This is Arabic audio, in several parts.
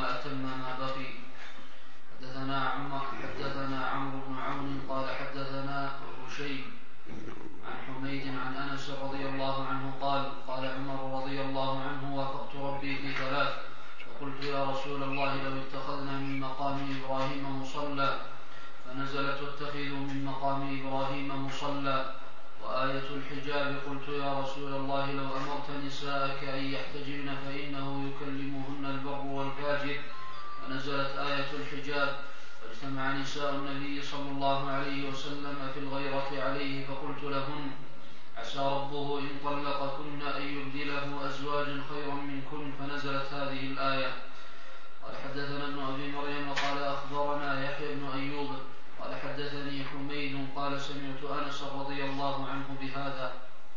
أتم ما بقي. حدثنا عمرو بن عون قال حدثنا هشيم عن حميد عن أنس رضي الله عنه قال عمر رضي الله عنه: وافقت ربي في 3 فقلت: يا رسول الله لو اتخذنا من مقام إبراهيم مصلى، فنزلت: واتخذوا من مقام إبراهيم مصلى. وآية الحجاب قلت: يا رسول الله لو أمرت نساءك أن يحتجبن فإنه يكلمهن البر والفاجر. فنزلت آية الحجاب: فاجتمع نساء النبي صلى الله عليه وسلم في الغيرة عليه، فقلت لهن: عسى ربه إن طلقكن أن يبدله أزواجا خيرا منكن. فنزلت هذه الآية. قال حدثنا ابن أبي مريم قال أخبرنا يحيى بن أيوب قال حدثني حميد قال سمعت أنس رضي الله عنه بهذا.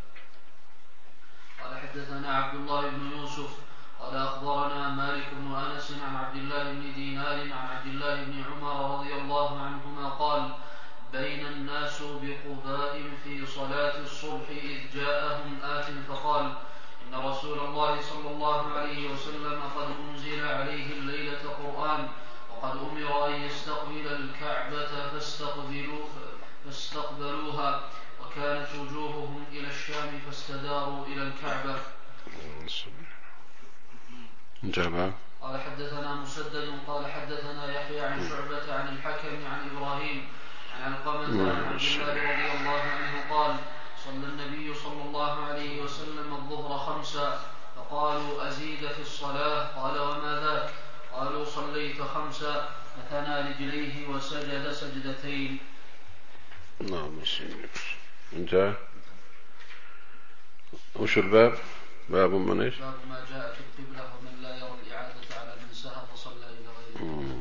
قال حدثنا عبد الله بن يوسف قال أخبرنا مالك بن أنس عن عبد الله بن دينار عن عبد الله بن عمر رضي الله عنهما قال: بين الناس بقباء في صلاة الصبح إذ جاءهم آت فقال: إن رسول الله صلى الله عليه وسلم قد أنزل عليه الليلة قرآن، وقد أمر أن يستقبل الكعبة فاستقبلوها، وكانت وجوههم إلى الشام فاستداروا إلى الكعبة. قال حدثنا مسدد قال حدثنا يحيى عن شعبة عن الحكم عن إبراهيم عن علقمة عن عبد الله رضي الله عنه قال: صلى النبي صلى الله عليه وسلم الظهر 5 فقالوا: أزيد في الصلاة؟ قال: وما ذاك؟ قالوا: صليت 5 فثنى رجليه وسجد سجدتين. نعم. انتهى. وش الباب؟ باب من ايش؟ باب ما جاء في القبلة ومن لا يرى الإعادة على من سهى فصلى إلى غيره.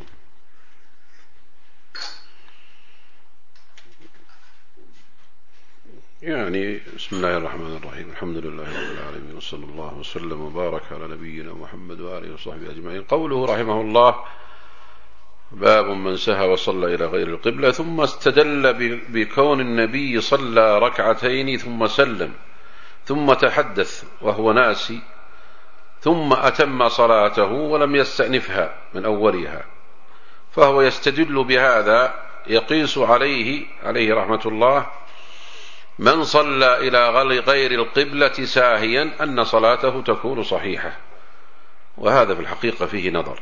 يعني بسم الله الرحمن الرحيم، الحمد لله رب العالمين، وصلى الله وسلم وبارك على نبينا محمد وآله وصحبه أجمعين. قوله رحمه الله: باب من سهى وصلى إلى غير القبلة. ثم استدل بكون النبي صلى 2 ركعتين ثم سلم ثم تحدث وهو ناسي، ثم أتم صلاته ولم يستأنفها من أولها، فهو يستدل بهذا يقيس عليه رحمة الله من صلى إلى غير القبلة ساهيا أن صلاته تكون صحيحة. وهذا في الحقيقة فيه نظر.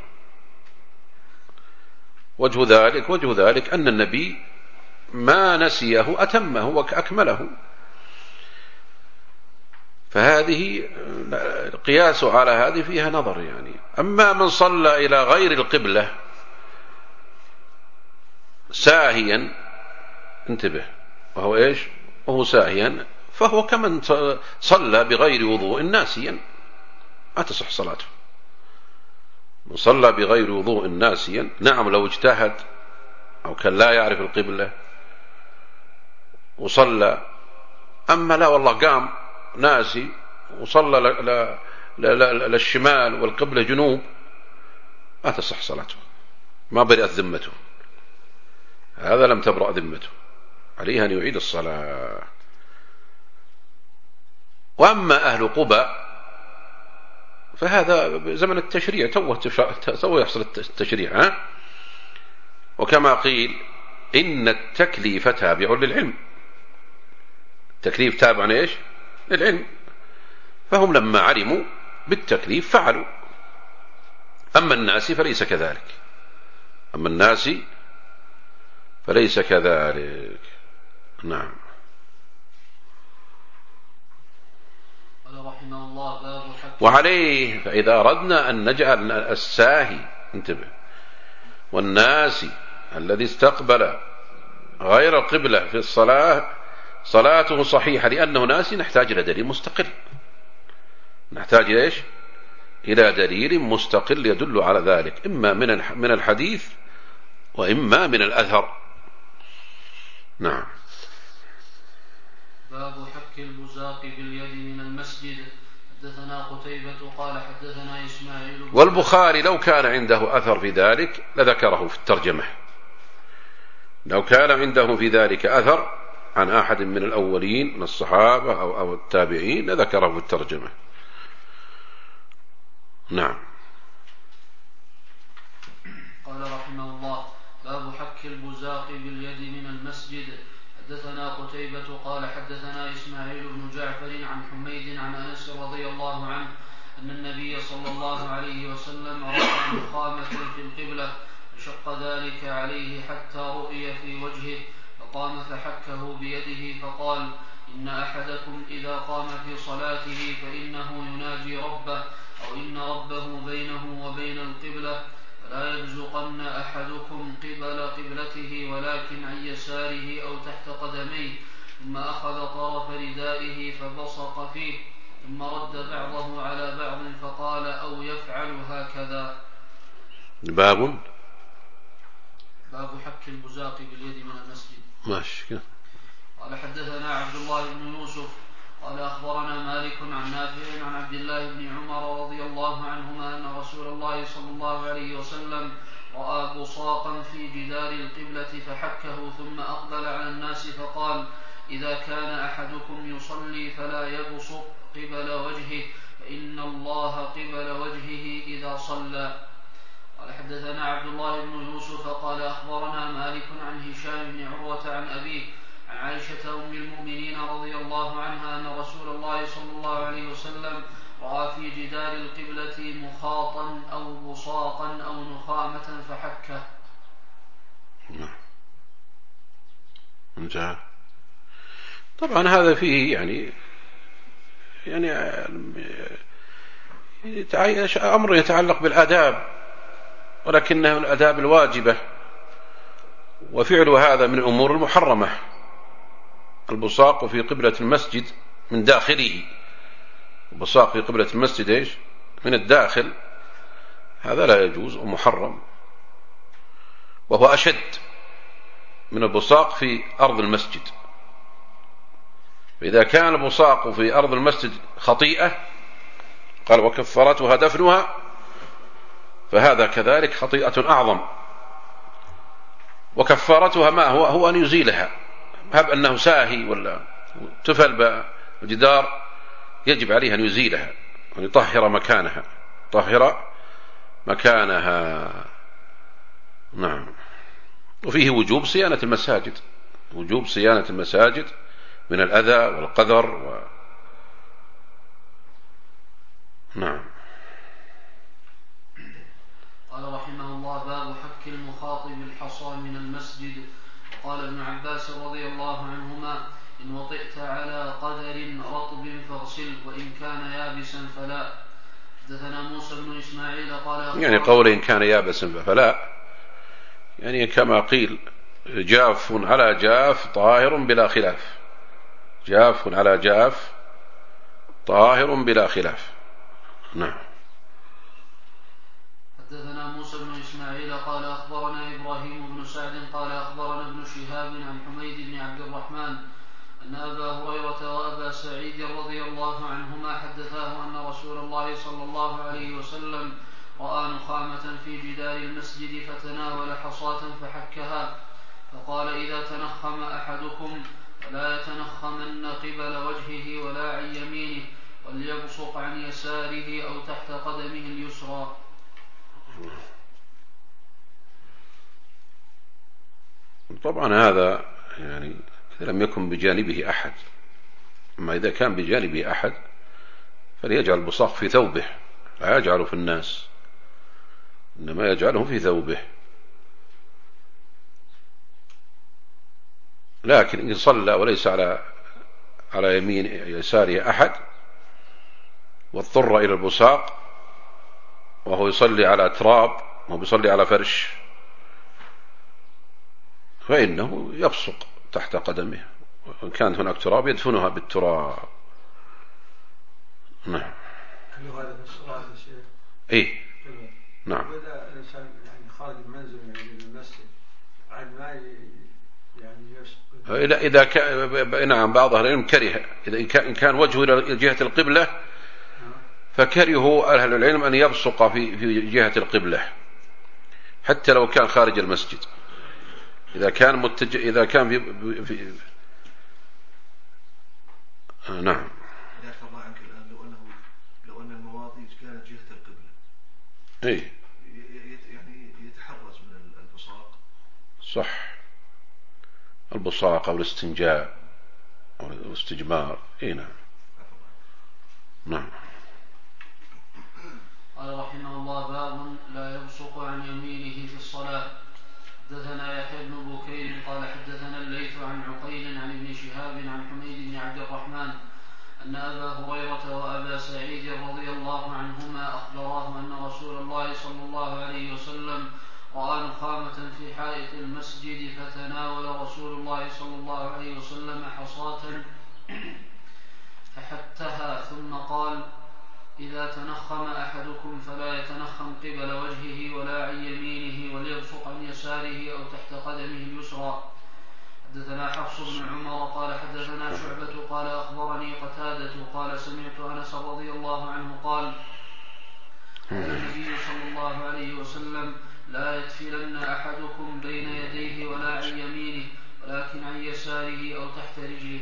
وجه ذلك أن النبي ما نسيه أتمه وأكمله، فهذه القياس على هذه فيها نظر يعني. أما من صلى إلى غير القبلة ساهيا، انتبه، وهو إيش؟ وهو ساهيا، فهو كمن صلى بغير وضوء ناسيا، ما تصح صلاته. من صلى بغير وضوء ناسيا، نعم لو اجتهد أو كان لا يعرف القبلة وصلى، أما لا والله قام ناسي وصلى للشمال والقبلة جنوب، ما تصح صلاته، ما برئت ذمته، هذا لم تبرأ ذمته، عليه أن يعيد الصلاة. وأما أهل قباء فهذا زمن التشريع، تو يحصل التشريع، وكما قيل إن التكليف تابع للعلم، التكليف تابع لإيش؟ للعلم، فهم لما علموا بالتكليف فعلوا. أما الناس فليس كذلك، نعم. وعليه فإذا أردنا أن نجعل الساهي، انتبه، والناسي الذي استقبل غير القبلة في الصلاة صلاته صحيحة لأنه ناسي، نحتاج إلى دليل مستقل، نحتاج إيش؟ إلى دليل مستقل يدل على ذلك، إما من الحديث وإما من الأثر. نعم. باب حك البزاق باليد من المسجد. حدثنا قتيبة قال حدثنا إسماعيل. والبخاري لو كان عنده أثر في ذلك لذكره في الترجمة، لو كان عنده في ذلك أثر عن أحد من الأولين من الصحابة أو التابعين لذكره في الترجمة. نعم. البزاق باليد من المسجد. حدثنا قتيبة قال حدثنا إسماعيل بن جعفر عن حميد عن أنس رضي الله عنه أن النبي صلى الله عليه وسلم رأى نخامة في القبلة فشق ذلك عليه حتى رؤي في وجهه فقام فحكه بيده فقال: إن أحدكم إذا قام في صلاته فإنه يناجي ربه أو إن ربه بينه وبين القبلة فلا يبزقن أحدكم قبل قبلته ولكن عن يساره أو تحت قدميه. ثم أخذ طرف ردائه فبصق فيه ثم رد بعضه على بعض فقال: أو يفعل هكذا. باب حك البزاق باليد من المسجد. ماشي. قال حدثنا عبد الله بن يوسف قال أخبرنا مالك عن نافع عن عبد الله بن عمر رضي الله عنهما أن رسول الله صلى الله عليه وسلم رأى بصاقا في جدار القبلة فحكه ثم أقبل على الناس فقال: إذا كان أحدكم يصلي فلا يبصق قبل وجهه فإن الله قبل وجهه إذا صلى. قال حدثنا عبد الله بن يوسف قال أخبرنا مالك عن هشام بن عروة عن أبيه عن عائشة أم المؤمنين رضي الله عنها أن رسول الله صلى الله عليه وسلم رأى في جدار القبلة مخاطا أو بصاقا أو نخامة فحكه. انتهى. طبعا هذا فيه يعني أمر يتعلق بالآداب، ولكنه الآداب الواجبة، وفعل هذا من الأمور المحرمة. البصاق في قبلة المسجد من داخله، البصاق في قبلة المسجد إيش؟ من الداخل، هذا لا يجوز ومحرم، وهو أشد من البصاق في أرض المسجد. فإذا كان البصاق في أرض المسجد خطيئة قال وكفرتها دفنها، فهذا كذلك خطيئة أعظم، وكفارتها ما هو أن يزيلها. هب أنه ساهي ولا تفل بالجدار، يجب عليه أن يزيلها وأن يطهر مكانها. نعم. وفيه وجوب صيانة المساجد من الأذى والقذر نعم. قال رحمه الله: باب حك المخاطب الحصى من المسجد. وقال ابن عباس رضي الله عنهما: إن وطئت على قدر رطب فاغسله وإن كان يابسا فلا. حدثنا موسى بن إسماعيل قال يعني قول إن كان يابسا فلا، يعني كما قيل جاف على جاف طاهر بلا خلاف، جاف على جاف طاهر بلا خلاف. نعم. حدثنا موسى بن إسماعيل قال أخبرنا إبراهيم بن سعد قال أخبرنا ابن شهاب عن حميد بن عبد الرحمن أن أبا هريرة وأبا سعيد رضي الله عنهما حدثاه أن رسول الله صلى الله عليه وسلم رأى نخامة في جدار المسجد فتناول حصاة فحكها، فقال: إذا تنخم أحدكم فلا يتنخمن قبل وجهه ولا عن يمينه، وليبصق عن يساره أو تحت قدمه اليسرى. طبعا هذا يعني لم يكن بجانبه أحد، أما إذا كان بجانبه أحد فليجعل البصاق في ثوبه، لا يجعله في الناس، إنما يجعله في ثوبه. لكن إن صلى وليس على يمين يساره أحد واضطر إلى البصاق وهو يصلي على تراب وهو يصلي على فرش، فإنه يبصق تحت قدمه، وإن كانت هناك تراب يدفنها بالتراب. نعم. هذا في الصلاة يا شيخ؟ إيه نعم. وإذا الإنسان يعني خارج المنزل يعني من المسجد عاد ما يعني يسقط. إذا كان نعم، بعض أهل العلم كره إن كان وجهه إلى جهة القبلة، فكرهوا أهل العلم أن يبصق في جهة القبلة حتى لو كان خارج المسجد. إذا كان في نعم. ذاك الله عنك الآن لو أن المواضيع كانت جهة القبلة، إيه يعني يتحرز من البصاق. صح. البصاق أو الاستنجاء أو الاستجمار. نعم. نعم. قال رحمه الله: باب لا يبصق عن يمينه في الصلاة. حدثنا يحيى بن بكير قال حدثنا الليث عن عقيل عن ابن شهاب عن حميد بن عبد الرحمن أن أبا هريرة وأبا سعيد رضي الله عنهما أخبراه أن رسول الله صلى الله عليه وسلم رأى نخامة في حائط المسجد، فتناول رسول الله صلى الله عليه وسلم حصاة فحتها، ثم قال: إذا تنخم أحدكم فلا يتنخم قبل وجهه ولا عن يمينه، وليبصق عن يساره أو تحت قدمه اليسرى. حدثنا حفص بن عمر قال حدثنا شعبة قال أخبرني قتادة قال سمعت أنس رضي الله عنه قال: قال النبي صلى الله عليه وسلم: لا يتفلن أحدكم بين يديه ولا عن يمينه، ولكن عن يساره أو تحت رجله.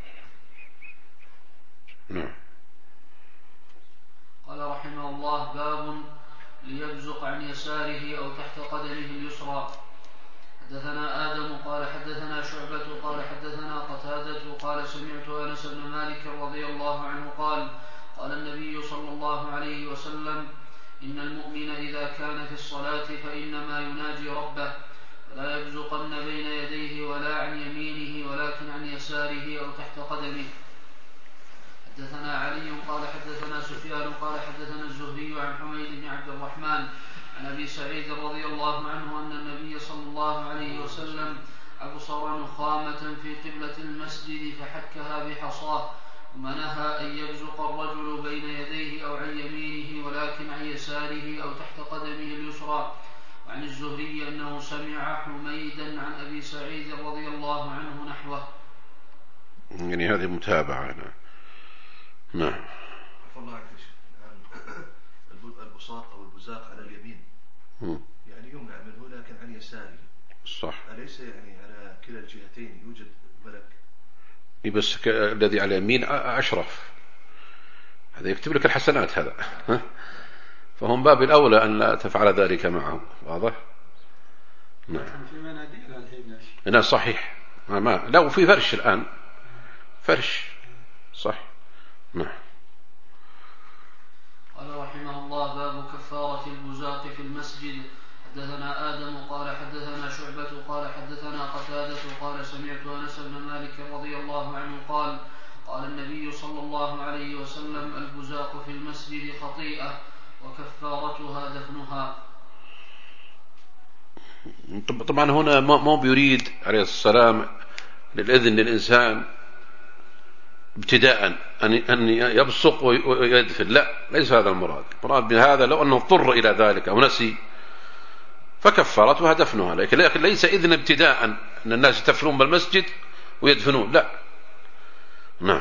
قال رحمه الله: باب ليبزق عن يساره أو تحت قدمه اليسرى. حدثنا آدم قال حدثنا شعبة قال حدثنا قتادة قال سمعت أنس بن مالك رضي الله عنه قال: قال النبي صلى الله عليه وسلم: إن المؤمن إذا كان في الصلاة فإنما يناجي ربه، فلا يبزقن بين يديه ولا عن يمينه، ولكن عن يساره أو تحت قدمه. حدثنا علي قال حدثنا سفيان قال حدثنا الزهري عن حميد بن عبد الرحمن عن أبي سعيد رضي الله عنه أن النبي صلى الله عليه وسلم أبصر نخامة في قبلة المسجد فحكها بحصاه، ثم نهى أن يبزق الرجل بين يديه أو عن يمينه، ولكن عن يساره أو تحت قدمه اليسرى. وعن الزهري أنه سمع حميدا عن أبي سعيد رضي الله عنه نحوه. يعني هذه متابعة هنا. نعم. الله البصاق أو البزاق على اليمين يعني يمنع منه، لكن عن يساره صح. أليس يعني على كلا الجهتين يوجد ملك؟ بس الذي على اليمين أشرف، هذا يكتب لك الحسنات هذا. فهم باب الأولى أن لا تفعل ذلك معهم. واضح؟ نعم. في مناديل الحين. لا صحيح. ما لا، وفي فرش الآن، فرش صح. نعم. قال رحمه الله: باب كفارة البزاق في المسجد. حدثنا آدم قال حدثنا شعبة قال حدثنا قتادة قال سمعت أنس بن مالك رضي الله عنه قال: قال النبي صلى الله عليه وسلم: البزاق في المسجد خطيئة وكفارتها دفنها. طبعا هنا ما بيريد عليه السلام للإذن للإنسان ابتداء أن يبصق ويدفن، لا، ليس هذا المراد. المراد بهذا لو أنه اضطر إلى ذلك أو نسي فكفارتها دفنها، لكن ليس إذن ابتداء أن الناس يتفلون بالمسجد ويدفنون، لا. نعم.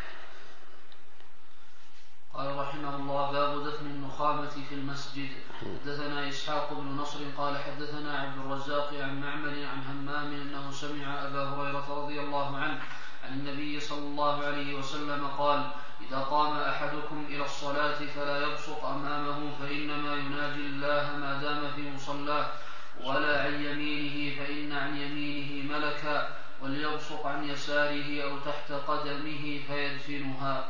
قال رحمه الله: باب دفن النخامة في المسجد. حدثنا إسحاق بن نصر قال حدثنا عبد الرزاق عن معمر عن همام أنه سمع أبا هريرة رضي الله عنه عن النبي صلى الله عليه وسلم قال: إذا قام أحدكم إلى الصلاة فلا يبصق أمامه فإنما يناجي الله ما دام في مصلاه، ولا عن يمينه فإن عن يمينه ملكا، وليبصق عن يساره أو تحت قدمه فيدفنها.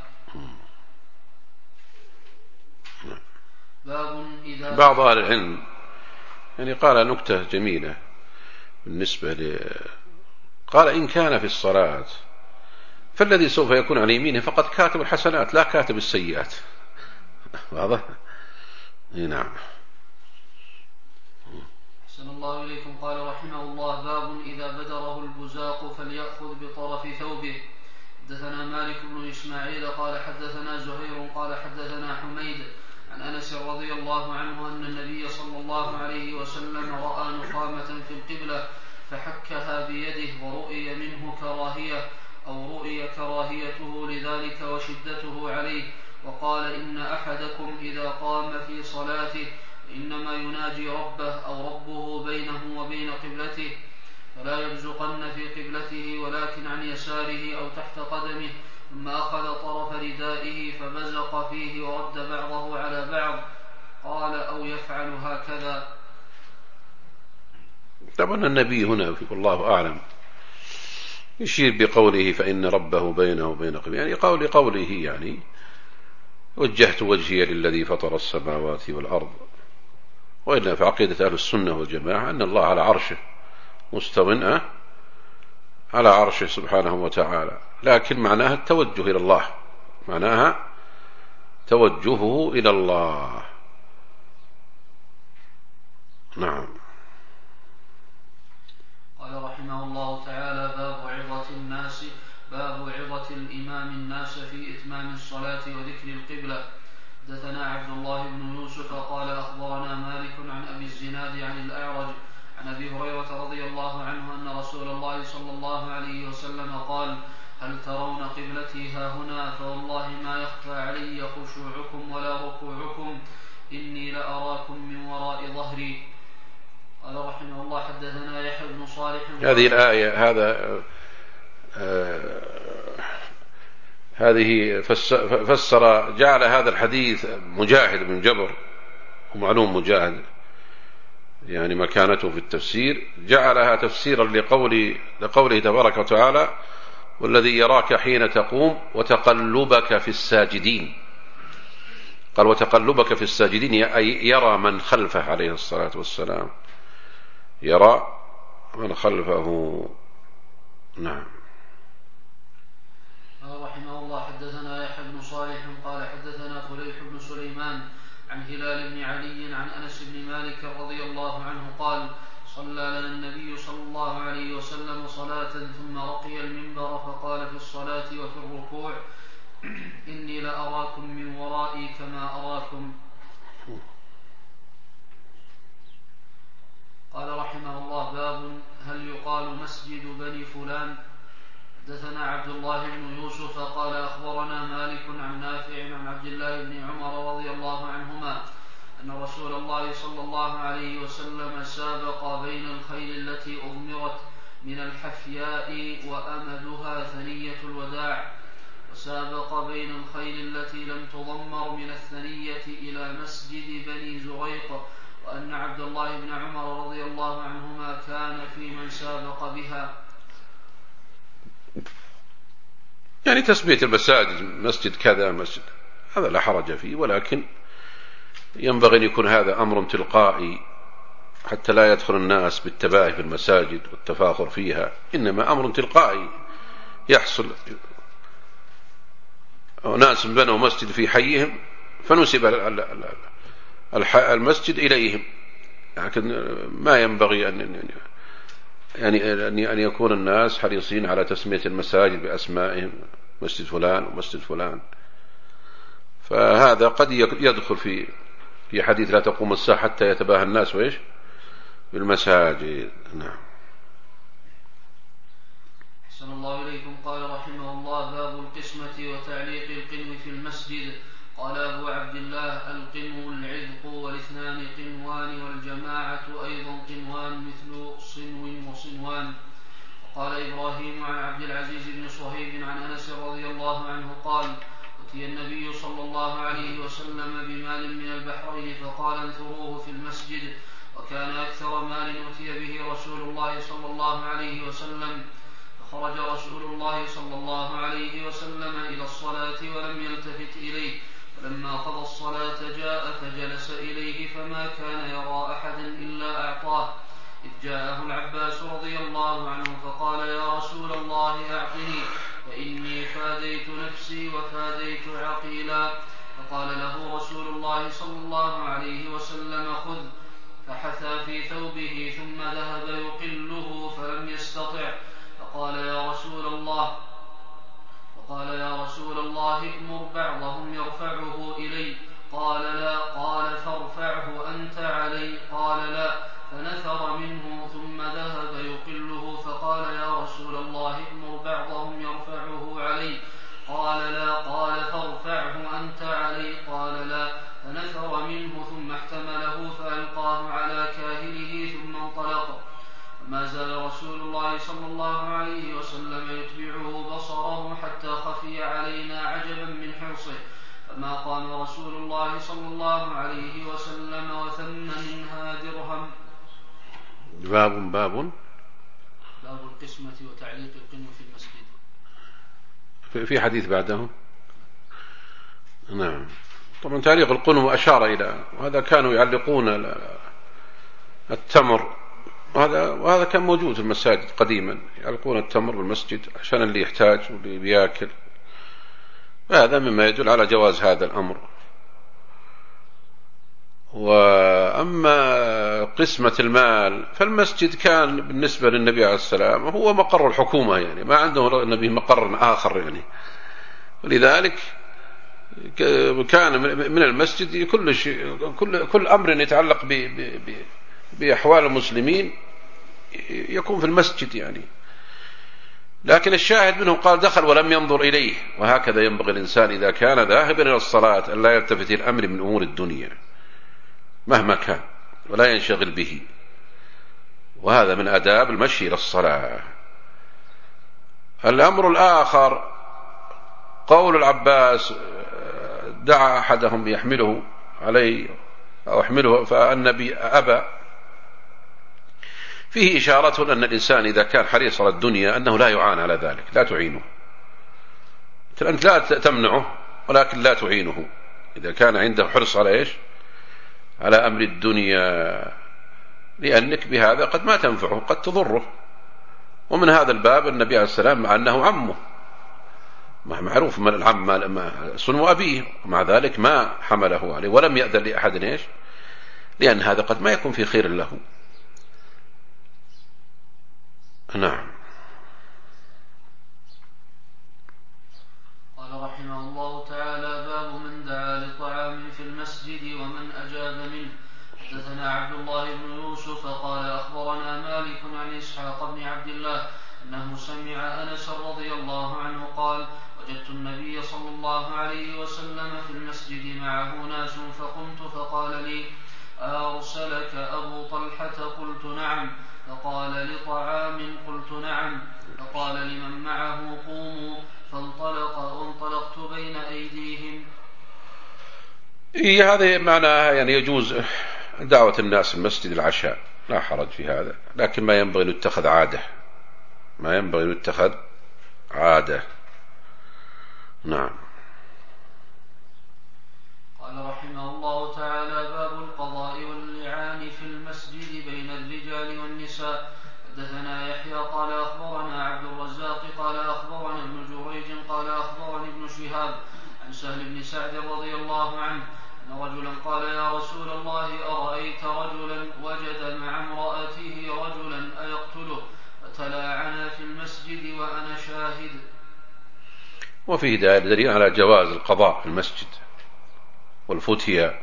بعض أهل العلم يعني قال نكتة جميلة بالنسبة قال: إن كان في الصلاة فالذي سوف يكون على يمينه فقد كاتب الحسنات لا كاتب السيئات. واضح؟ نعم. أحسن الله إليكم. قال رحمه الله: باب إذا بدره البزاق فليأخذ بطرف ثوبه. حدثنا مالك بن إسماعيل قال حدثنا زهير قال حدثنا حميد عن أنس رضي الله عنه أن النبي صلى الله عليه وسلم رأى نخامة في القبلة فحكها بيده، ورؤي منه كراهية أو رؤي كراهيته لذلك وشدته عليه، وقال: إن أحدكم إذا قام في صلاته إنما يناجي ربه أو ربه بينه وبين قبلته، فلا يبزقن في قبلته ولكن عن يساره أو تحت قدمه. ثم أخذ طرف ردائه فبزق فيه ورد بعضه على بعض. قال: أو يفعل هكذا. طبعا النبي هنا والله أعلم يشير بقوله فإن ربه بينه وبين قبله، يعني قوله يعني وجهت وجهي للذي فطر السماوات والأرض. وإلا في عقيدة أهل السنة والجماعة أن الله على عرشه مستوٍ على عرشه سبحانه وتعالى، لكن معناها التوجه إلى الله، معناها توجهه إلى الله. نعم. قال رحمه الله تعالى: باب عظة الإمام الناس في إتمام الصلاة وذكر القبلة. حدثنا عبد الله بن يوسف قال أخبرنا مالك عن أبي الزناد عن الأعرج عن أبي هريرة رضي الله عنه أن رسول الله صلى الله عليه وسلم قال: هل ترون قبلتي هاهنا؟ فوالله ما يخفى علي خشوعكم ولا ركوعكم، إني لأراكم من وراء ظهري. قال رحمه الله: حدثنا يحيى بن صالح. هذه الآية هذه جعل هذا الحديث مجاهد بن جبر، ومعلوم مجاهد يعني مكانته في التفسير، جعلها تفسيرا لقوله تبارك وتعالى: والذي يراك حين تقوم وتقلبك في الساجدين. قال وتقلبك في الساجدين، أي يرى من خلفه عليه الصلاة والسلام، يرى من خلفه. نعم. رحمه الله: حدثنا يحيى بن صالح قال حدثنا فليح بن سليمان عن هلال بن علي عن أنس بن مالك رضي الله عنه قال: صلى لنا النبي صلى الله عليه وسلم صلاة ثم رقي المنبر فقال في الصلاة وفي الركوع: إني لأراكم من ورائي كما أراكم. قال رحمه الله: باب هل يقال مسجد بني فلان. حدثنا عبد الله بن يوسف قال أخبرنا مالك عن نافع عن عبد الله بن عمر رضي الله عنهما أن رسول الله صلى الله عليه وسلم سابق بين الخيل التي أضمرت من الحفياء وأمدها ثنية الوداع، وسابق بين الخيل التي لم تضمر من الثنية إلى مسجد بني زريق، وأن عبد الله بن عمر رضي الله عنهما كان في من سابق بها. يعني تسمية المساجد مسجد كذا مسجد هذا لا حرج فيه، ولكن ينبغي أن يكون هذا أمر تلقائي حتى لا يدخل الناس بالتباهي في المساجد والتفاخر فيها، إنما أمر تلقائي يحصل. ناس بنوا مسجد في حيهم فنسب المسجد إليهم، لكن ما ينبغي أن يكون الناس حريصين على تسمية المساجد بأسمائهم، مسجد فلان ومسجد فلان. فهذا قد يدخل في حديث لا تقوم الساعة حتى يتباهى الناس وإيش بالمساجد. نعم. أحسن الله إليكم. قال رحمه الله: باب القسمة وتعليق القنو في المسجد. قال أبو عبد الله: القنو العذق، والاثنان قنوان، والجماعة أيضا قنوان مثل صنو وصنوان. وقال إبراهيم عن عبد العزيز بن صهيب عن أنس رضي الله عنه قال: أتي النبي صلى الله عليه وسلم بمال من البحرين فقال: انثروه في المسجد. وكان أكثر مال أتي به رسول الله صلى الله عليه وسلم. فخرج رسول الله صلى الله عليه وسلم إلى الصلاة ولم يلتفت إليه، فلما قضى الصلاة جاء فجلس إليه فما كان يرى أحدا إلا أعطاه، إذ جاءه العباس رضي الله عنه فقال: يا رسول الله أعطني، فإني فاديت نفسي وفاديت عقيلا. فقال له رسول الله صلى الله عليه وسلم: خذ. فحثى في ثوبه ثم ذهب يقله فلم يستطع، فقال: يا رسول الله امر بعضهم يرفعه إلي. قال: لا. قال: فارفعه أنت علي. قال: لا. فنثر منه ثم ذهب يقله، فقال: يا رسول الله امر بعضهم يرفعه علي. قال: لا. قال: فارفعه أنت علي. قال: لا. فنثر منه ثم احتمله فألقاه على كاهله ثم انطلق. فما زال رسول الله صلى الله عليه وسلم يتبعه بصره حتى خفي علينا عجبا من حرصه، فما قام رسول الله صلى الله عليه وسلم وثم منها درهم. باب القسمة وتعليق القنو في المسجد. في حديث بعده. نعم. طبعا تعليق القنو أشار إلى وهذا، كانوا يعلقون التمر، وهذا كان موجود في المساجد قديما، يعلقون التمر بالمسجد عشان اللي يحتاج واللي بياكل، وهذا مما يدل على جواز هذا الأمر. وأما قسمة المال فالمسجد كان بالنسبة للنبي عليه السلام هو مقر الحكومة، يعني ما عنده النبي مقر آخر يعني، ولذلك كان من المسجد كل شيء، كل أمر يتعلق بأحوال المسلمين يكون في المسجد يعني. لكن الشاهد منه قال دخل ولم ينظر إليه، وهكذا ينبغي الإنسان إذا كان ذاهبا إلى الصلاة أن لا يلتفت الأمر من أمور الدنيا مهما كان ولا ينشغل به، وهذا من آداب المشي إلى الصلاة. الأمر الآخر قول العباس دعا أحدهم يحمله عليه أو يحمله فالنبي أبى، فيه إشارة أن الإنسان إذا كان حريص على الدنيا أنه لا يعان على ذلك، لا تعينه، أنت لا تمنعه ولكن لا تعينه إذا كان عنده حرص على إيش؟ على أمر الدنيا، لأنك بهذا قد ما تنفعه قد تضره. ومن هذا الباب النبي عليه السلام مع أنه عمه، معروف من العم صنو أبيه، ومع ذلك ما حمله عليه ولم يأذن لأحد إيش؟ لأن هذا قد ما يكون في خير له. نعم. قال رحمه الله تعالى: باب من دعا لطعام في المسجد ومن أجاب منه. حدثنا عبد الله بن يوسف قال أخبرنا مالك عن إسحاق بن عبد الله أنه سمع أنس رضي الله عنه قال: وجدت النبي صلى الله عليه وسلم في المسجد معه ناس فقمت فقال لي: أرسلك أبو طلحة؟ قلت نعم. فقال: لطعام؟ قلت نعم. فقال لمن معه: قوموا. وانطلقت بين أيديهم. هذا معناها يعني يجوز دعوة الناس المسجد العشاء، لا حرج في هذا، لكن ما ينبغي أن يتخذ عادة، ما ينبغي أن يتخذ عادة. نعم. قال رحمه الله تعالى: باب القضاء واللعان في المسجد بين الرجال والنساء. حدثنا يحيى قال أخبرنا عبد الرزاق قال أخبرنا ابن جريج قال أخبرني ابن شهاب عن سهل بن سعد رضي الله عنه أن رجلا قال: يا رسول الله، أرأيت رجلا وجد مع امرأته رجلا أيقتله؟ فتلاعنا في المسجد وأنا شاهد. وفيه دليل على جواز القضاء في المسجد والفتية.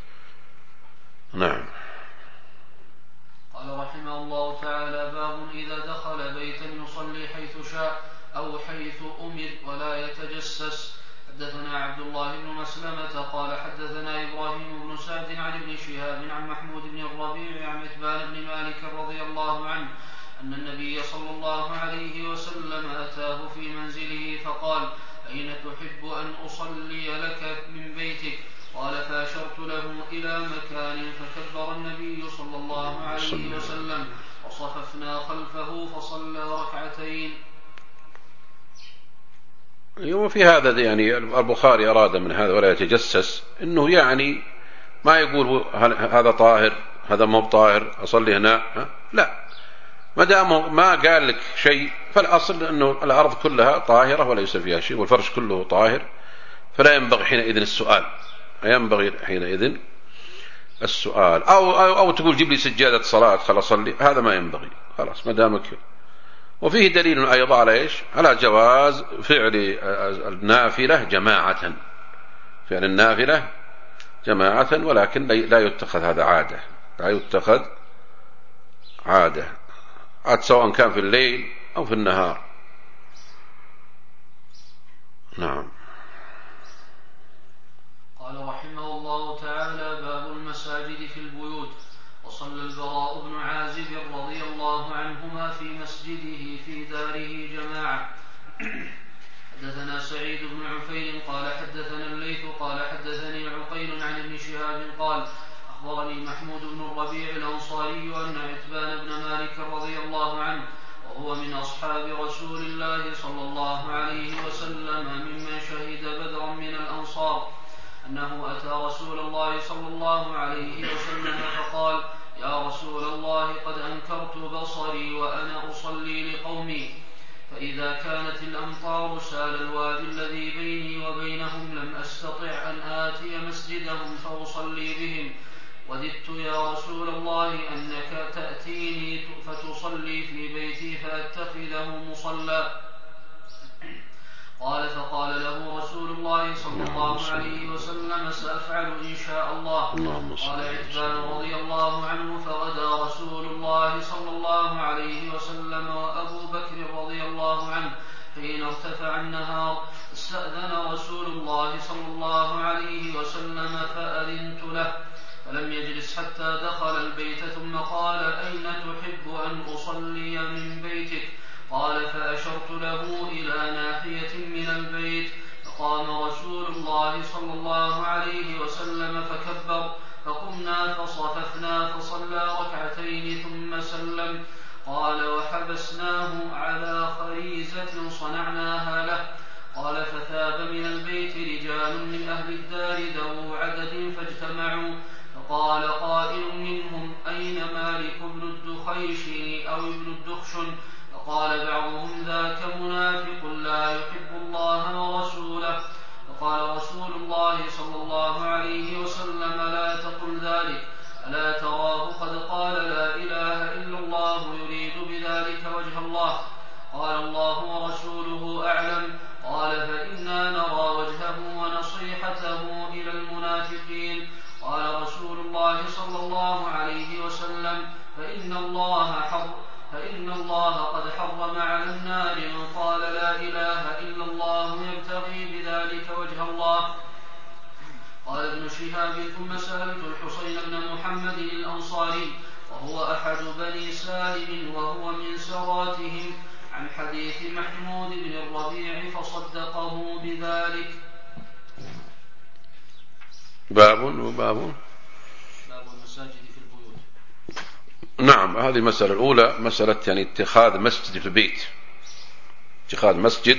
نعم. قال رحمه الله تعالى: باب إذا دخل بيتا يصلي حيث شاء أو حيث أمر ولا يتجسس. حدثنا عبد الله بن مسلمة قال حدثنا إبراهيم بن سعد عن ابن شهاب عن محمود بن الربيع عن عتبان بن مالك رضي الله عنه أن النبي صلى الله عليه وسلم أتاه في منزله فقال: أين تحب أن أصلي لك من بيتك؟ قال: فأشرت له إلى مكان فكبر النبي صلى الله عليه وسلم وصففنا خلفه فصلى ركعتين. وفي هذا يعني البخاري أراد من هذا ولا يتجسس، إنه يعني ما يقول هذا طاهر هذا مو طاهر أصلي هنا، لا، ما دام ما قال لك شيء فالأصل أنه الأرض كلها طاهرة وليس فيها شيء والفرش كله طاهر، فلا ينبغي حينئذ السؤال، أو تقول جيب لي سجادة صلاة خلاص صلي، هذا ما ينبغي خلاص ما دامك. وفيه دليل أيضا على إيش؟ على جواز فعل النافلة جماعة، فعل النافلة جماعة، ولكن لا يتخذ هذا عادة، لا يتخذ عادة سواء كان في الليل أو في النهار. نعم. قال رحمه الله تعالى: باب المساجد في البيوت. وصلى البراء بن عازب رضي الله عنهما في مسجده في داره جماعة. حدثنا سعيد بن عفير قال حدثنا الليث قال حدثني عقيل عن ابن شهاب قال: أخبرني محمود بن الربيع الأنصاري أن عتبان بن مالك رضي الله عنه وهو من أصحاب رسول الله صلى الله عليه وسلم ممن شهد بدرا من الأنصار أنه أتى رسول الله صلى الله عليه وسلم فقال: يا رسول الله قد أنكرت بصري وأنا أصلي لقومي، فإذا كانت الأمطار سال الوادي الذي بيني وبينهم لم أستطع أن آتي مسجدهم فأصلي بهم، وددت يا رسول الله أنك تأتيني فتصلي في بيتي فأتخذه مصلى. قال: فقال له رسول الله صلى الله عليه وسلم: سأفعل إن شاء الله. قال عتبان رضي الله عنه: فغدا رسول الله صلى الله عليه وسلم وأبو بكر رضي الله عنه حين ارتفع النهار، استأذن رسول الله صلى الله عليه وسلم فأذنت له، فلم يجلس حتى دخل البيت ثم قال: أين تحب أن أصلي من بيتك؟ قال: فأشرت له إلى ناحية من البيت، فقام رسول الله صلى الله عليه وسلم فكبر، فقمنا فصففنا فصلى ركعتين ثم سلم. قال: وحبسناه على خريزة صنعناها له. قال: فثاب من البيت رجال من أهل الدار ذو عدد فاجتمعوا، فقال قائل منهم: أين مالك بن الدخيش أو ابن الدخشن؟ فقال بعضهم: ذاك منافق لا يحب الله ورسوله. فقال رسول الله صلى الله عليه وسلم: لا تقل ذلك، ألا تراه قد قال لا إله إلا الله يريد بذلك وجه الله؟ قال: الله ورسوله أعلم. قال: فإنا نرى وجهه ونصيحته إلى المنافقين. قال رسول الله صلى الله عليه وسلم: فإن الله قد حرم على النار من قال لا إله إلا الله يبتغي بذلك وجه الله. قال ابن شهاب: ثم سألت الحسين بن محمد الأنصاري وهو أحد بني سالم وهو من سراتهم عن حديث محمود بن الربيع فصدقه بذلك. باب المساجد في البيوت. نعم، هذه المسألة الأولى، مسألة يعني اتخاذ مسجد في البيت، اتخاذ مسجد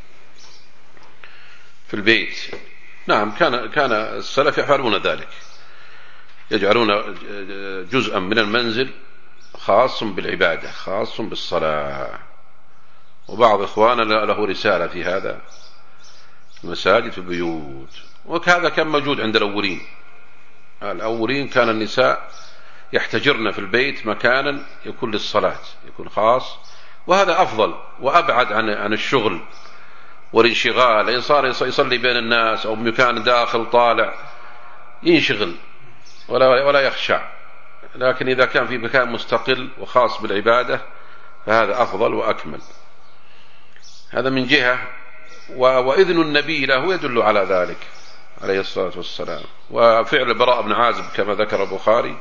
في البيت. نعم، كان السلف يفعلون ذلك، يجعلون جزءا من المنزل خاص بالعبادة، خاص بالصلاة. وبعض إخواننا له رسالة في هذا، المساجد في البيوت. وهذا كان موجود عند الأولين كان النساء يحتجرن في البيت مكانا يكون للصلاة، يكون خاص، وهذا أفضل وأبعد عن الشغل والانشغال. إن صار يصلي بين الناس أو مكان داخل طالع ينشغل ولا يخشع، لكن إذا كان في مكان مستقل وخاص بالعبادة فهذا أفضل وأكمل. هذا من جهة. وإذن النبي له يدل على ذلك عليه الصلاة والسلام. وفعل براء بن عازب كما ذكر البخاري.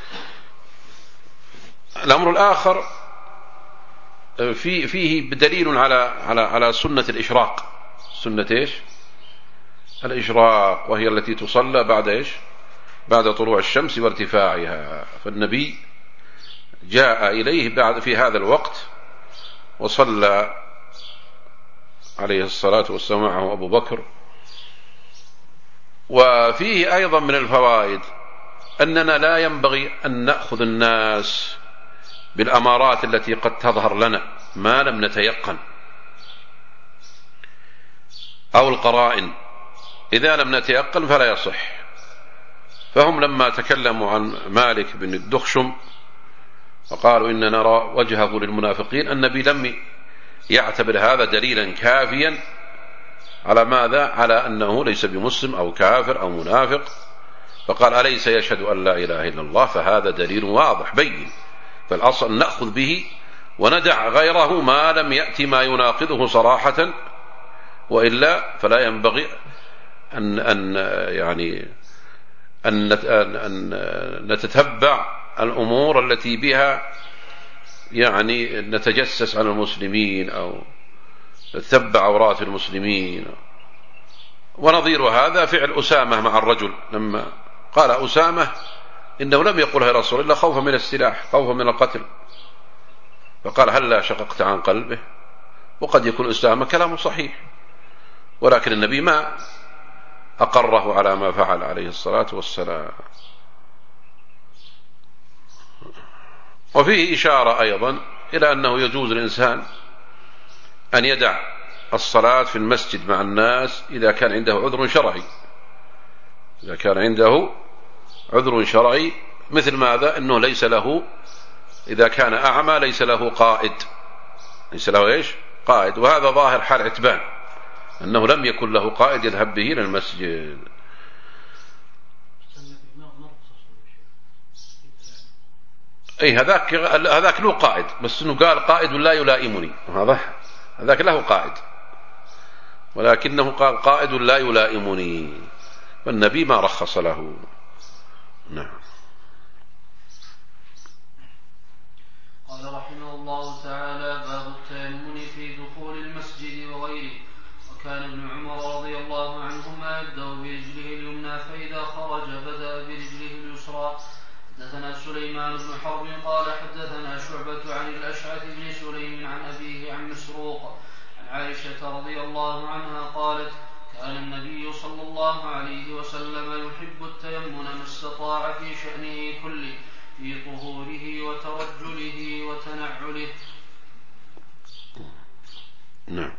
الأمر الآخر فيه بدليل على سنة الإشراق. سنة إيش؟ الإشراق، وهي التي تصلى بعد إيش؟ بعد طلوع الشمس وارتفاعها. فالنبي جاء إليه في هذا الوقت وصلى عليه الصلاة والسلام معه أبو بكر. وفيه أيضا من الفوائد أننا لا ينبغي أن نأخذ الناس بالأمارات التي قد تظهر لنا ما لم نتيقن، أو القرائن. إذا لم نتيقن فلا يصح. فهم لما تكلموا عن مالك بن الدخشم وقالوا إن نرى وجهه للمنافقين، النبي لم يعتبر هذا دليلا كافيا على ماذا؟ على أنه ليس بمسلم أو كافر أو منافق، فقال: أليس يشهد أن لا إله إلا الله؟ فهذا دليل واضح بين. فالأصل نأخذ به وندع غيره ما لم يأتي ما يناقضه صراحة، وإلا فلا ينبغي أن نتتبع الأمور التي بها يعني نتجسس على المسلمين أو نتبع عورات المسلمين. ونظير هذا فعل أسامة مع الرجل، لما قال أسامة إنه لم يقلها رسول الله خوفا من السلاح، خوفا من القتل، فقال هلا شققت عن قلبه. وقد يكون الإسلام كلامه صحيح، ولكن النبي ما أقره على ما فعل عليه الصلاة والسلام. وفيه إشارة أيضا إلى أنه يجوز الإنسان أن يدع الصلاة في المسجد مع الناس إذا كان عنده عذر شرعي. إذا كان عنده عذر شرعي، مثل ماذا؟ أنه ليس له، إذا كان أعمى ليس له قائد، ليس له إيش؟ قائد. وهذا ظاهر حال عتبان، أنه لم يكن له قائد يذهب به إلى المسجد. أي هذاك له قائد، بس إنه قال قائد لا يلائمني، هذاك له قائد، ولكنه قال قائد لا يلائمني، والنبي ما رخص له. نعم. قال رحمه الله تعالى: باب التيمم في دخول المسجد وغيره. وكان ابن عمر رضي الله عنهما يبدأ برجله اليمنى، فإذا خرج بدأ برجله اليسرى. حدثنا سليمان بن حرب قال حدثنا شعبة عن الأشعث بن سليم عن أبيه عن مسروق عن عائشة رضي الله عنها قالت: كان النبي صلى الله عليه وسلم يحب التيمم ما استطاع في شأنه كله، في طهوره وترجله وتنعله. نعم.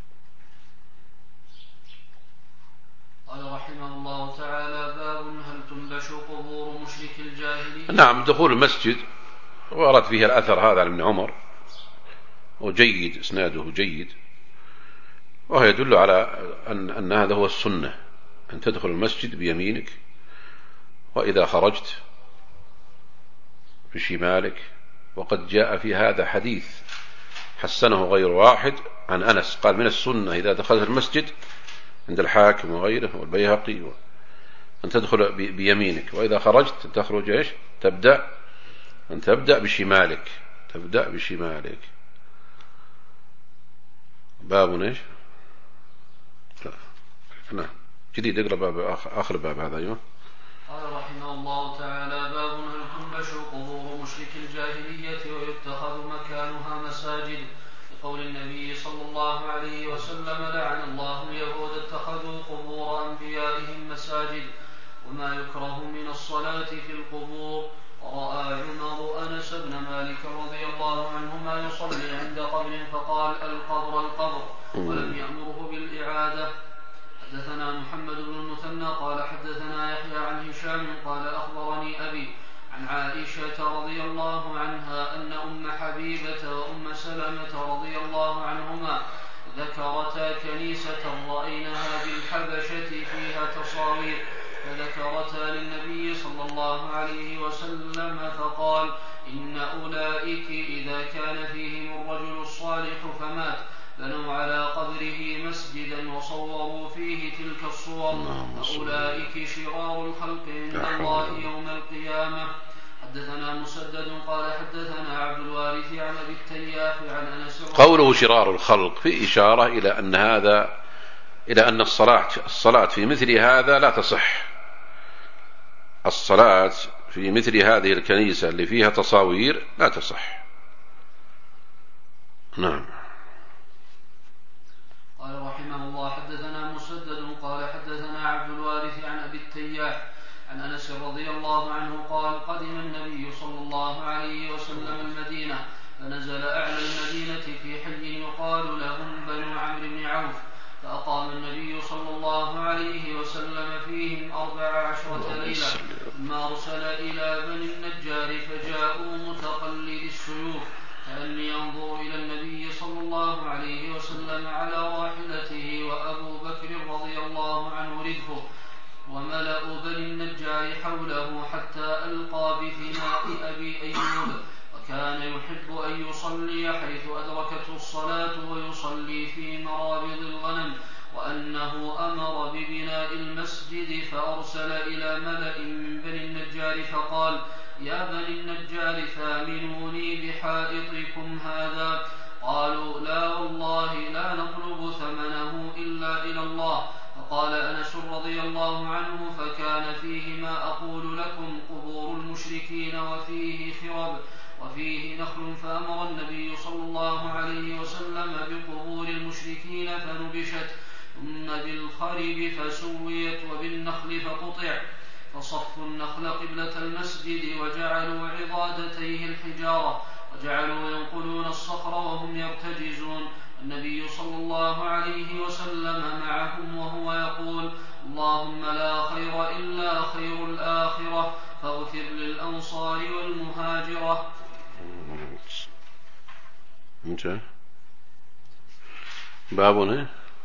قال رحمه الله تعالى: باب هل تنبش قبور مشرك الجاهلية. نعم، دخول المسجد ورد فيه الأثر هذا عن ابن عمر، وجيد، إسناده جيد، وهو يدل على أن هذا هو السنة، أن تدخل المسجد بيمينك، وإذا خرجت بشمالك. وقد جاء في هذا حديث حسنه غير واحد عن أنس، قال من السنة إذا دخلت المسجد عند الحاكم وغيره والبيهقي أن تدخل بيمينك، وإذا خرجت تخرج إيش؟ تبدأ بشمالك، تبدأ بشمالك. باب إيش؟ نعم، جديد، اقرأ باب آخر باب هذا. أيوه. قال رحمه الله تعالى: باب هل تنبش قبور مشرك الجاهلية ويتخذ مكانها مساجد، لقول النبي صلى الله عليه وسلم: لعن الله اليهود اتخذوا قبور أنبيائهم مساجد. وما يكره من الصلاة في القبور. ورأى عمر أنس بن مالك رضي الله عنهما يصلي عند قبر فقال: القبر القبر، ولم يأمره بالإعادة. حدثنا محمد بن المثنى قال حدثنا يحيى عن هشام قال أخبرني أبي عن عائشة رضي الله عنها أن أم حبيبة وأم سلمة رضي الله عنهما ذكرتا كنيسة رأيناها بالحبشة فيها تصاوير، فذكرتا للنبي صلى الله عليه وسلم فقال: إن أولئك إذا كان فيهم الرجل الصالح فمات بنوا على قبره مسجدا وصوروا فيه تلك الصور، فأولئك شرار الخلق عند الله يوم القيامة. حدثنا مسدد قال حدثنا عبد الوارث عن أبي التياح عن أنس. قوله شرار الخلق في إشارة إلى أن الصلاة في مثل هذا لا تصح. الصلاة في مثل هذه الكنيسة اللي فيها تصاوير لا تصح. نعم. قال رحمه الله: حدثنا مسدد قال حدثنا عبد الوارث عن أبي التياح عن أنس رضي الله عنه قال: قدم النبي صلى الله عليه وسلم المدينة، فنزل أعلى المدينة في حي يقال لهم بنو عمرو بن عوف، فأقام النبي صلى الله عليه وسلم فيهم 14 ليلة، ثم أرسل إلى بني النجار فجاءوا متقلد السيوف، كأني أنظر إلى النبي صلى الله عليه وسلم على راحلته وأبو بكر رضي الله عنه ردفه، وملأ بني النجار حوله حتى ألقى بفناء أبي أيوب، وكان يحب أن يصلي حيث أدركته الصلاة ويصلي في مرابض الغنم، وأنه أمر ببناء المسجد فأرسل إلى ملأ من بني النجار فقال: يا بني النجار ثامنوني بحائطكم هذا. قالوا: لا والله لا نطلب ثمنه إلا إلى الله. فقال أنس رضي الله عنه: فكان فيه ما أقول لكم قبور المشركين وفيه خرب، وفيه نخل فأمر النبي صلى الله عليه وسلم بقبور المشركين فنبشت ثم بالخرب فسويت وبالنخل فقطع فصفوا النخل قبلة المسجد وجعلوا عضادتيه الحجارة وجعلوا ينقلون الصخر وهم يرتجزون النبي صلى الله عليه وسلم معهم وهو يقول اللهم لا خير إلا خير الآخرة فاغفر للأنصار والمهاجرة. بابنا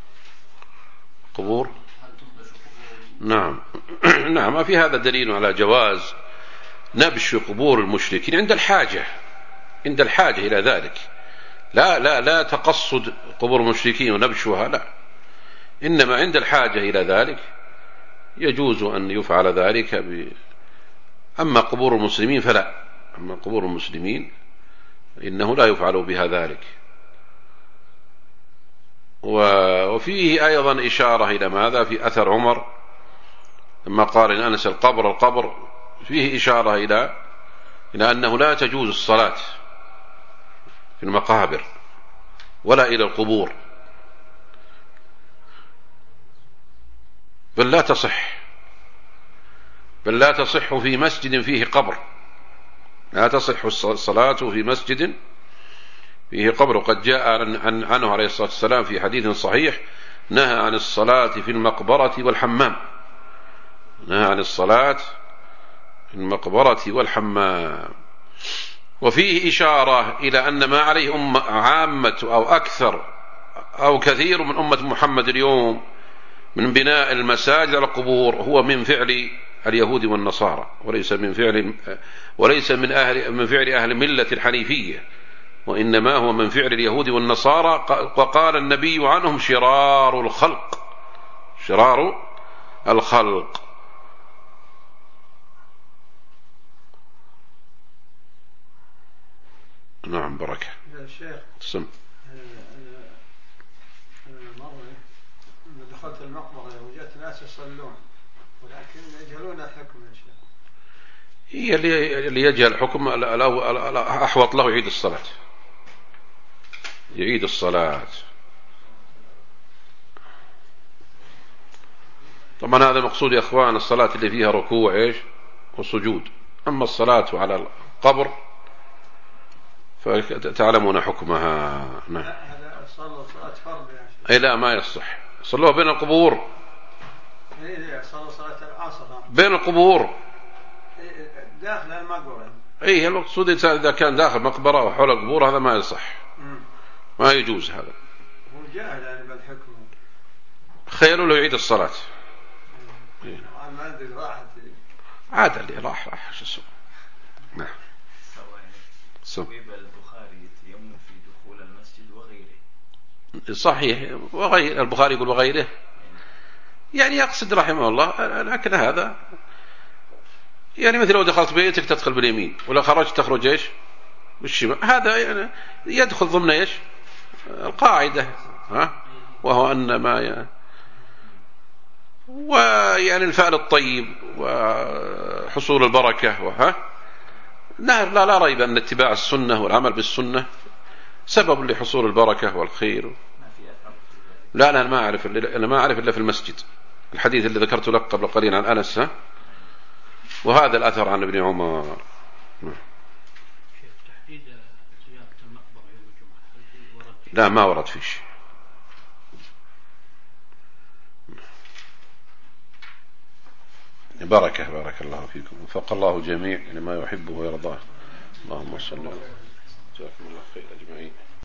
قبور. نعم نعم، في هذا دليل على جواز نبش قبور المشركين عند الحاجة، عند الحاجة إلى ذلك. لا تقصد قبور المشركين ونبشها، لا، إنما عند الحاجة إلى ذلك يجوز أن يفعل ذلك أما قبور المسلمين فلا، أما قبور المسلمين إنه لا يفعل بها ذلك. وفيه أيضا إشارة إلى ماذا في أثر عمر لما قال إن أنس القبر فيه إشارة إلى أنه لا تجوز الصلاة في المقابر ولا إلى القبور، بل لا تصح في مسجد فيه قبر، لا تصح الصلاة في مسجد فيه قبر. وقد جاء عنه عليه الصلاة والسلام في حديث صحيح نهى عن الصلاة في المقبرة والحمام، نهى عن الصلاة في المقبرة والحمام. وفيه إشارة إلى أن ما عليه عامة أو أكثر أو كثير من أمة محمد اليوم من بناء المساجد على القبور هو من فعل اليهود والنصارى، وليس من فعل أهل ملة الحنيفية، وإنما هو من فعل اليهود والنصارى. وقال النبي عنهم شرار الخلق. نعم بركة. يا شيخ سم. مرة دخلت المقبرة وجدت ناس يصلون ولكن يجهلون الحكم يا شيخ. هي اللي يجهل الحكم أحوط له يعيد الصلاة. طبعا هذا المقصود يا أخوان الصلاة اللي فيها ركوع وسجود. أما الصلاة على القبر فتعلمون حكمها. نعم. هذا صلاة فرض يا شيخ. لا ما يصح، صلوها بين القبور. صلاة العصر بين القبور داخل المقبرة. المقصود إذا كان داخل مقبرة وحول القبور هذا ما يصح، ما يجوز هذا. هو جاهل يعني بالحكم. خير له يعيد الصلاة. ما أدري راحت. عاد اللي راح شو اسمه. نعم. صويب البخاري يتيمم في دخول المسجد وغيره. صحيح، وغير البخاري يقول وغيره، يعني يقصد رحمه الله. لكن هذا يعني مثل لو دخلت بيتك تدخل باليمين ولو خرجت تخرج بالشمال، هذا يعني يدخل ضمن القاعدة، وهو أن ما ويعني الفعل الطيب وحصول البركة لا ريب أن اتباع السنة والعمل بالسنة سبب لحصول البركة والخير. لا أنا ما أعرف إلا في المسجد، الحديث اللي ذكرت لك قبل قليل عن أنس، وهذا الأثر عن ابن عمر. شيخ تحديد زيارة المقبرة يوم الجمعة لا ما ورد فيه شيء. بارك الله فيكم، وفق الله جميع لما يحبه ويرضاه. اللهم صل على. جزاكم الله خير أجمعين.